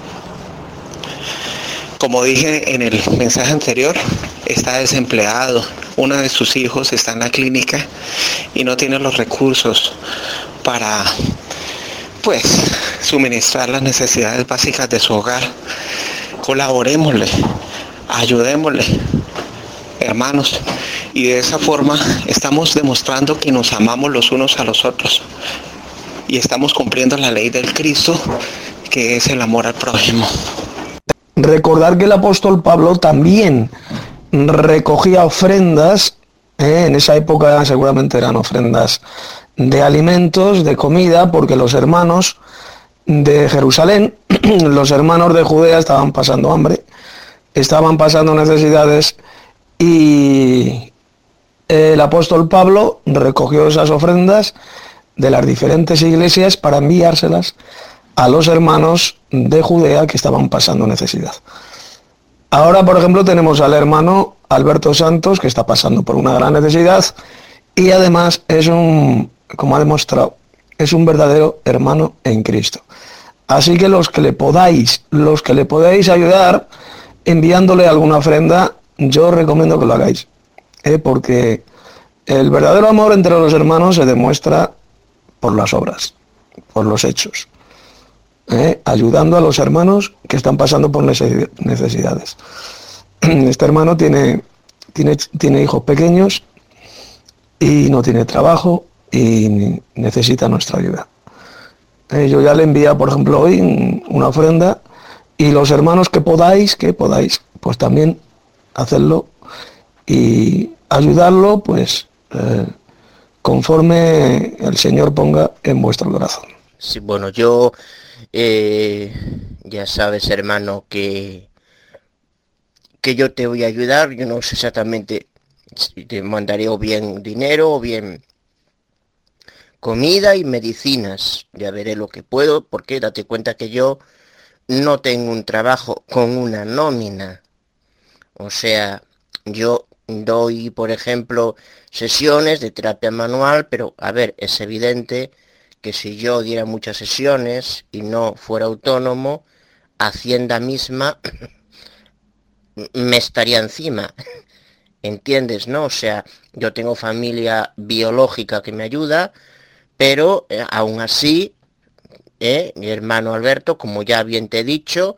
Como dije en el mensaje anterior, está desempleado. Uno de sus hijos está en la clínica y no tiene los recursos para, pues, suministrar las necesidades básicas de su hogar. Colaborémosle, ayudémosle, hermanos, y de esa forma estamos demostrando que nos amamos los unos a los otros y estamos cumpliendo la ley del Cristo, que es el amor al prójimo. Recordar que el apóstol Pablo también recogía ofrendas, en esa época seguramente eran ofrendas de alimentos, de comida, porque los hermanos de Jerusalén, los hermanos de Judea estaban pasando hambre, estaban pasando necesidades, y el apóstol Pablo recogió esas ofrendas de las diferentes iglesias para enviárselas a los hermanos de Judea que estaban pasando necesidad. Ahora, por ejemplo, tenemos al hermano Alberto Santos, que está pasando por una gran necesidad, y además como ha demostrado, es un verdadero hermano en Cristo. Así que los que le podáis ayudar enviándole alguna ofrenda, yo recomiendo que lo hagáis, porque el verdadero amor entre los hermanos se demuestra por las obras, por los hechos, ayudando a los hermanos que están pasando por necesidades. Este hermano tiene hijos pequeños y no tiene trabajo y necesita nuestra ayuda. Yo ya le envía, por ejemplo, hoy una ofrenda, y los hermanos que podáis, pues también hacedlo y ayudarlo, pues conforme el Señor ponga en vuestro corazón. Sí, bueno, yo ya sabes, hermano, que yo te voy a ayudar. Yo no sé exactamente si te mandaré o bien dinero o bien comida y medicinas. Ya veré lo que puedo, porque date cuenta que yo no tengo un trabajo con una nómina. O sea, yo doy, por ejemplo, sesiones de terapia manual, pero a ver, es evidente que si yo diera muchas sesiones y no fuera autónomo, Hacienda misma me estaría encima. ¿Entiendes, no? O sea, yo tengo familia biológica que me ayuda, pero aún así, mi hermano Alberto, como ya bien te he dicho,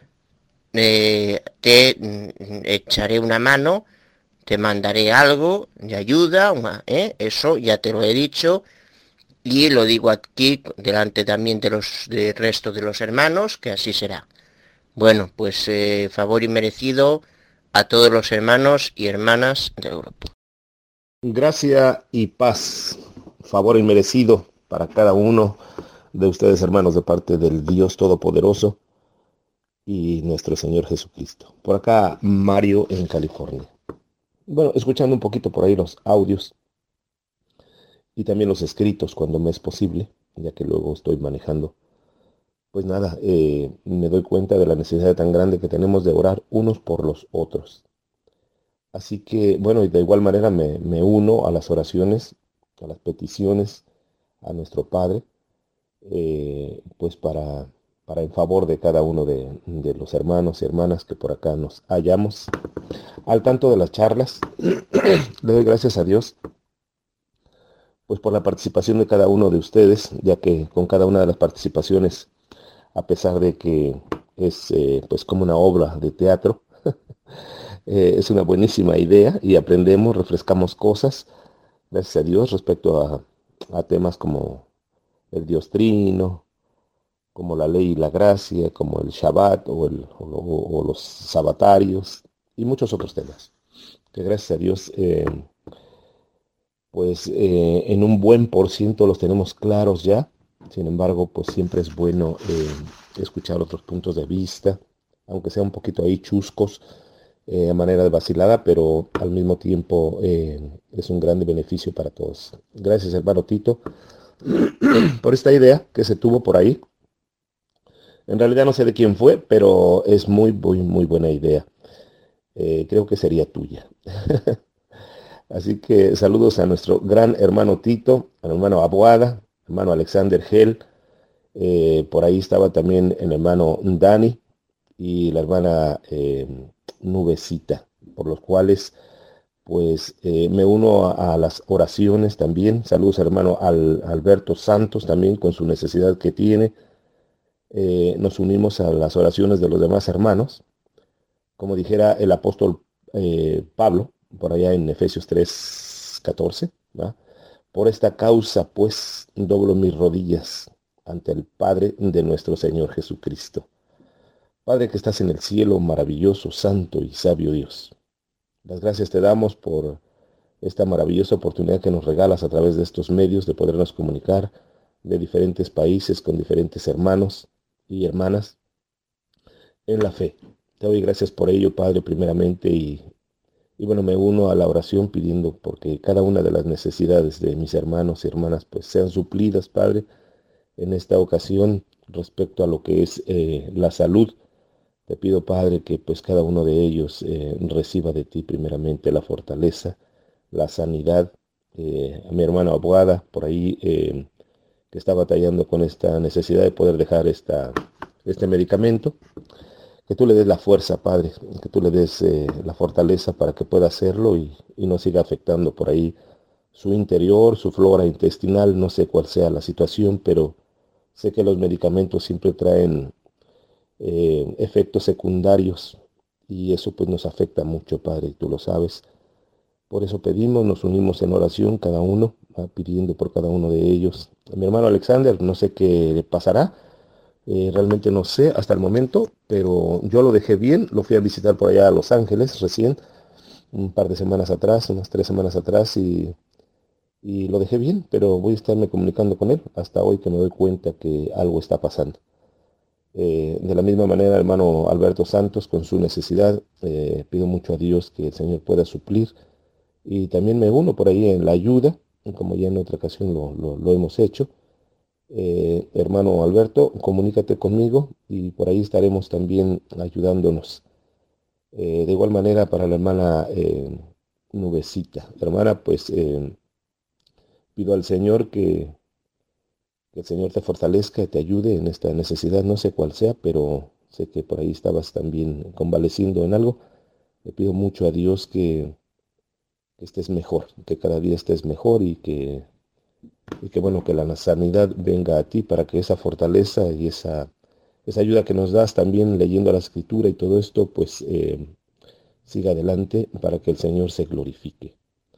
te echaré una mano, te mandaré algo de ayuda, eso ya te lo he dicho, y lo digo aquí delante también de los del resto de los hermanos, que así será. Bueno, pues favor inmerecido a todos los hermanos y hermanas del grupo. Gracia y paz, favor inmerecido para cada uno de ustedes, hermanos, de parte del Dios Todopoderoso y nuestro Señor Jesucristo. Por acá, Mario en California. Bueno, escuchando un poquito por ahí los audios y también los escritos cuando me es posible, ya que luego estoy manejando. Pues nada, me doy cuenta de la necesidad tan grande que tenemos de orar unos por los otros. Así que, bueno, y de igual manera me uno a las oraciones, a las peticiones a nuestro Padre, pues para en favor de cada uno de los hermanos y hermanas que por acá nos hallamos. Al tanto de las charlas, le doy gracias a Dios, pues por la participación de cada uno de ustedes, ya que con cada una de las participaciones, a pesar de que es pues como una obra de teatro, es una buenísima idea y aprendemos, refrescamos cosas, gracias a Dios, respecto a temas como el Dios Trino, como la ley y la gracia, como el Shabbat o los sabatarios y muchos otros temas, que gracias a Dios pues en un buen por ciento los tenemos claros ya. Sin embargo, pues siempre es bueno escuchar otros puntos de vista, aunque sea un poquito ahí chuscos, a manera de vacilada, pero al mismo tiempo es un gran beneficio para todos. Gracias, hermano Tito, por esta idea que se tuvo por ahí. En realidad no sé de quién fue, pero es muy buena idea. Creo que sería tuya. Así que saludos a nuestro gran hermano Tito, al hermano Abuada, hermano Alexander Gel. Por ahí estaba también el hermano Dani y la hermana Nubecita, por los cuales pues me uno a las oraciones también. Saludos al hermano Alberto Santos también con su necesidad que tiene. Nos unimos a las oraciones de los demás hermanos. Como dijera el apóstol Pablo, por allá en Efesios 3:14, ¿va? Por esta causa, pues, doblo mis rodillas ante el Padre de nuestro Señor Jesucristo. Padre que estás en el cielo, maravilloso, santo y sabio Dios. Las gracias te damos por esta maravillosa oportunidad que nos regalas a través de estos medios de podernos comunicar de diferentes países con diferentes hermanos y hermanas en la fe. Te doy gracias por ello, Padre, primeramente, y bueno, me uno a la oración pidiendo porque cada una de las necesidades de mis hermanos y hermanas pues sean suplidas, Padre, en esta ocasión respecto a lo que es la salud. Te pido, Padre, que pues cada uno de ellos reciba de ti primeramente la fortaleza, la sanidad. A mi hermano Abuada, por ahí, que está batallando con esta necesidad de poder dejar este medicamento. Que tú le des la fuerza, Padre, que tú le des la fortaleza para que pueda hacerlo y no siga afectando por ahí su interior, su flora intestinal. No sé cuál sea la situación, pero sé que los medicamentos siempre traen efectos secundarios y eso pues nos afecta mucho, Padre, y tú lo sabes. Por eso pedimos, nos unimos en oración cada uno, pidiendo por cada uno de ellos. A mi hermano Alexander, no sé qué le pasará. Realmente no sé hasta el momento, pero yo lo dejé bien, lo fui a visitar por allá a Los Ángeles recién un par de semanas atrás, unas 3 semanas atrás, y lo dejé bien, pero voy a estarme comunicando con él hasta hoy que me doy cuenta que algo está pasando. De la misma manera, hermano Alberto Santos, con su necesidad, pido mucho a Dios que el Señor pueda suplir, y también me uno por ahí en la ayuda, como ya en otra ocasión lo hemos hecho. Hermano Alberto, comunícate conmigo y por ahí estaremos también ayudándonos. De igual manera para la hermana Nubecita. Hermana, pues pido al Señor que el Señor te fortalezca y te ayude en esta necesidad, no sé cuál sea, pero sé que por ahí estabas también convaleciendo en algo. Le pido mucho a Dios que estés mejor, que cada día estés mejor y que bueno, que la sanidad venga a ti para que esa fortaleza y esa ayuda que nos das también leyendo la escritura y todo esto, pues siga adelante para que el Señor se glorifique.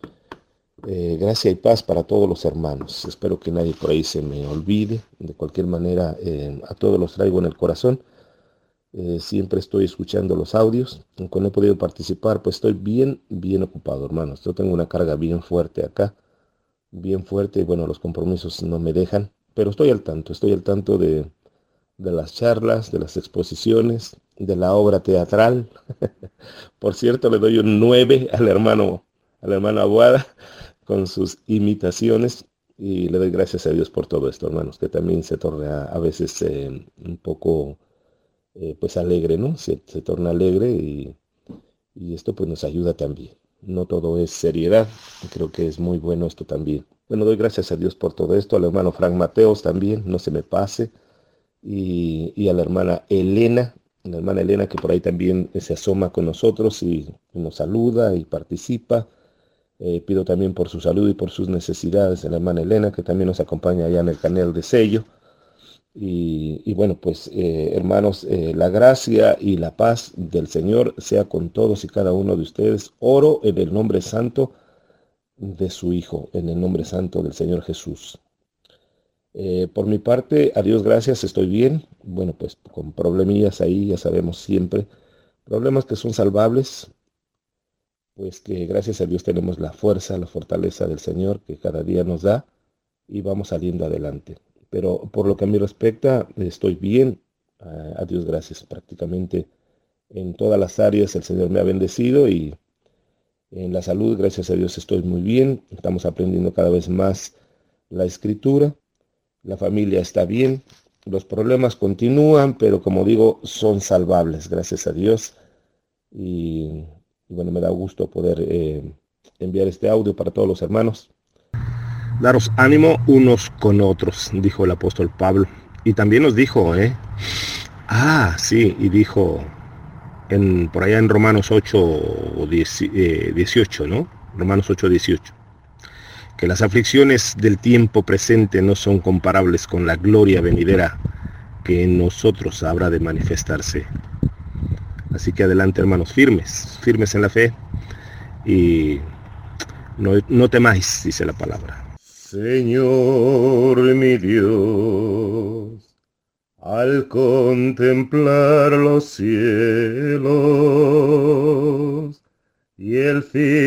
Gracia y paz para todos los hermanos. Espero que nadie por ahí se me olvide. De cualquier manera, a todos los traigo en el corazón. Siempre estoy escuchando los audios. Aunque no he podido participar, pues estoy bien ocupado, hermanos. Yo tengo una carga bien fuerte acá. Bien fuerte y bueno, los compromisos no me dejan. Pero estoy al tanto de las charlas, de las exposiciones, de la obra teatral. Por cierto, le doy un 9 al hermano Abuada con sus imitaciones y le doy gracias a Dios por todo esto, hermanos, que también se torna a veces un poco pues alegre, ¿no? Se torna alegre y esto pues nos ayuda también. No todo es seriedad, creo que es muy bueno esto también. Bueno, doy gracias a Dios por todo esto, al hermano Frank Mateos también, no se me pase, y a la hermana Elena que por ahí también se asoma con nosotros y nos saluda y participa. Pido también por su salud y por sus necesidades a la hermana Elena, que también nos acompaña allá en el canal de Sello. Y bueno, pues hermanos, la gracia y la paz del Señor sea con todos y cada uno de ustedes. Oro en el nombre santo de su Hijo, en el nombre santo del Señor Jesús. Por mi parte, a Dios gracias, estoy bien. Bueno, pues con problemillas ahí, ya sabemos siempre. Problemas que son salvables. Pues que gracias a Dios tenemos la fuerza, la fortaleza del Señor que cada día nos da y vamos saliendo adelante. Pero por lo que a mí respecta, estoy bien, a Dios gracias. Prácticamente en todas las áreas el Señor me ha bendecido y en la salud, gracias a Dios, estoy muy bien. Estamos aprendiendo cada vez más la escritura. La familia está bien. Los problemas continúan, pero como digo, son salvables, gracias a Dios. Y bueno, me da gusto poder enviar este audio para todos los hermanos. Daros ánimo unos con otros, dijo el apóstol Pablo. Y también nos dijo, sí, y dijo por allá en Romanos 8:18, ¿no? Romanos 8:18. Que las aflicciones del tiempo presente no son comparables con la gloria venidera que en nosotros habrá de manifestarse. Así que adelante, hermanos, firmes en la fe y no temáis, dice la palabra. Señor mi Dios, al contemplar los cielos y el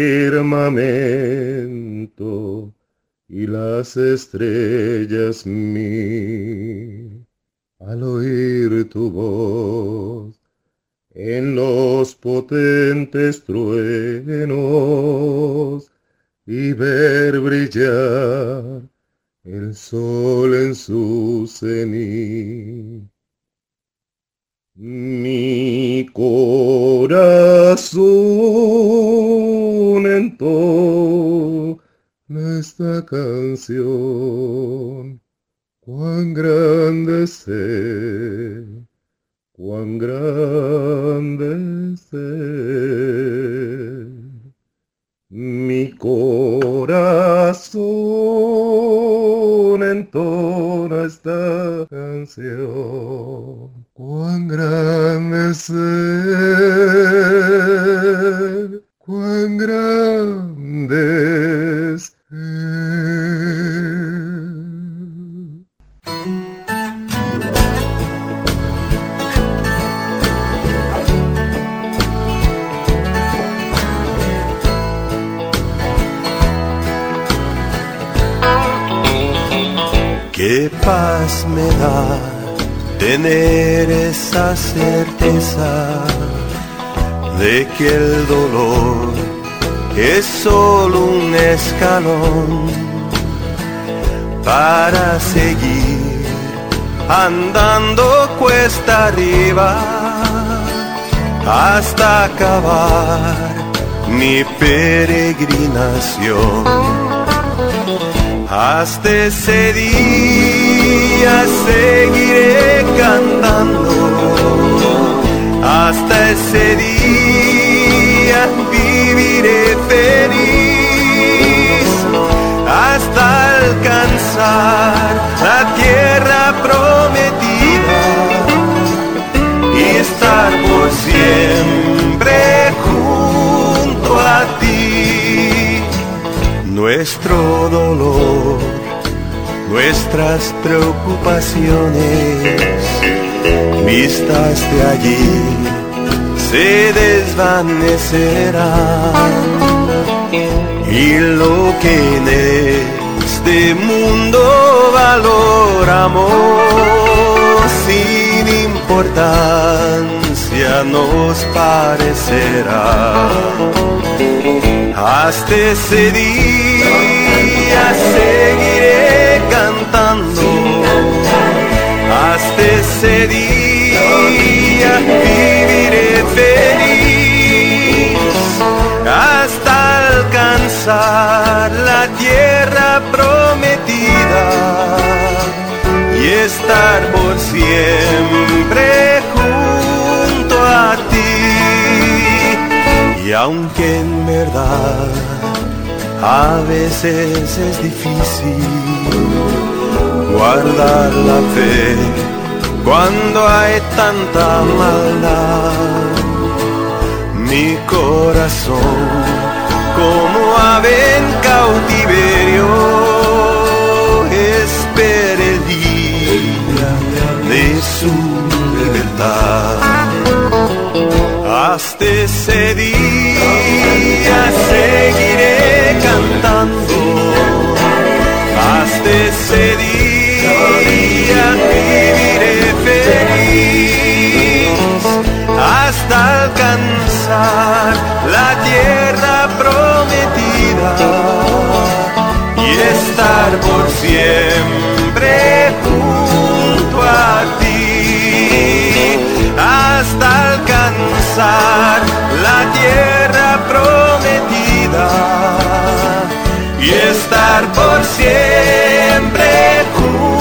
firmamento y las estrellas al oír tu voz, en los potentes truenos y ver brillar el sol en su cenit. Mi corazón entona esta canción, cuán grande es Él. Cuán grande es Él. Mi corazón entona esta canción. Cuán grande es Él. Cuán grande es Él. Qué paz me da tener esa certeza de que el dolor es solo un escalón para seguir andando cuesta arriba hasta acabar mi peregrinación. Hasta ese día seguiré cantando, hasta ese día viviré feliz, hasta alcanzar la tierra prometida y estar por siempre junto a ti. Nuestro dolor, nuestras preocupaciones, vistas de allí, se desvanecerán. Y lo que en este mundo valoramos, sin importancia nos parecerá. Hasta ese día seguiré cantando, hasta ese día viviré feliz, hasta alcanzar la tierra prometida y estar por siempre junto a ti. Y aunque en verdad a veces es difícil guardar la fe cuando hay tanta maldad, mi corazón como ave en cautiverio espera el día de su libertad. Hasta ese día seguiré cantando, hasta ese día viviré feliz, hasta alcanzar la tierra prometida y estar por siempre junto a ti, hasta alcanzar la tierra prometida y estar por siempre junto